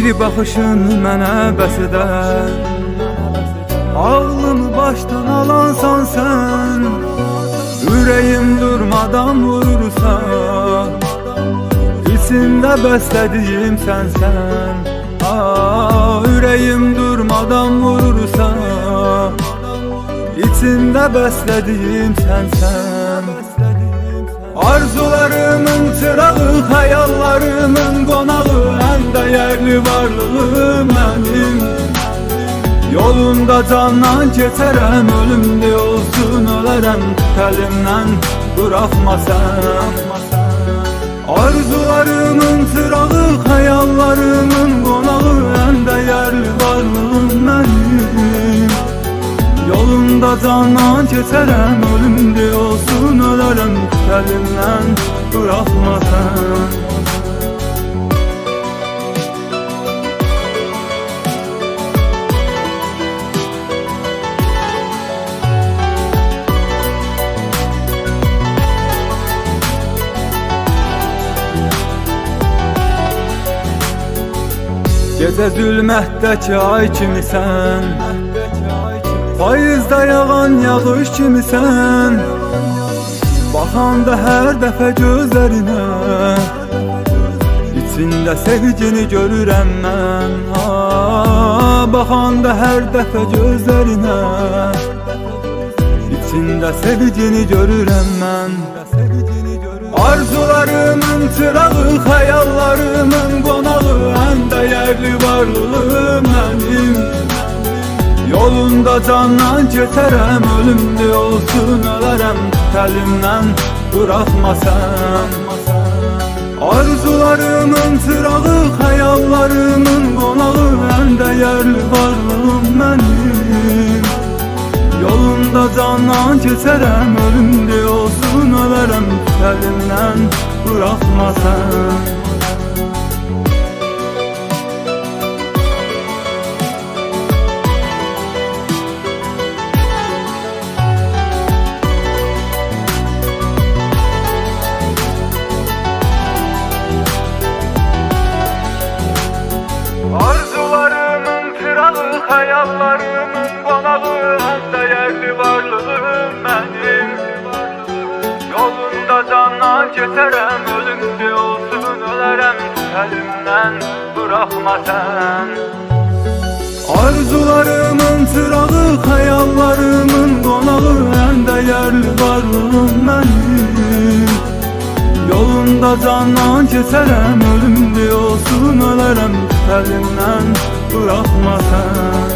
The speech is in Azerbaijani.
Bir baxışın mənə bəs edər, ağlımı başdan alansan sən. Ürəyim durmadan vurursa, içində bəslədiyim sənsən. Ürəyim durmadan vurursa, içində bəslədiyim sənsən. Arzularımın çırağı, xəyallarımın qonağı, ən dəyərli varlığım mənim. Yolunda candan keçərəm, ölümlü olsun ölərəm, əlimdən buraxma sən. Arzularımın çırağı, xəyallarımın qonağı, ən dəyərli varlığım mənim. Yolunda candan keçərəm, ölümlü olsun ölərəm, əlimdən buraxma sən. Gecə zülmətdəki ay kimisən, payızda yağan yağış kimisən. Baxanda hər dəfə gözlərinə, içində sevgini görürəm mən. Baxanda hər dəfə gözlərinə, içində sevgini görürəm mən. Arzularımın çırağı, xəyallarımın qonağı, ən dəyərli varlığım mənim. Yolunda candan keçərəm, ölümlü olsun ölərəm, əlimdən buraxma sən. Arzularımın çırağı, xəyallarımın qonağı, ən dəyərli varlığım mənim. Yolunda candan keçərəm, ölümlü olsun ölərəm, əlimdən buraxma sən. Arzularımın çırağı, xəyallarımın qonağı, ən dəyərli varlığım mənim. Yolunda candan keçərəm, ölümlü olsun ölərəm, əlimdən buraxma sən. Arzularımın çırağı, xəyallarımın qonağı, ən dəyərli varlığım mənim. Yolunda candan keçərəm, ölümlü olsun ölərəm, əlimdən buraxma sən.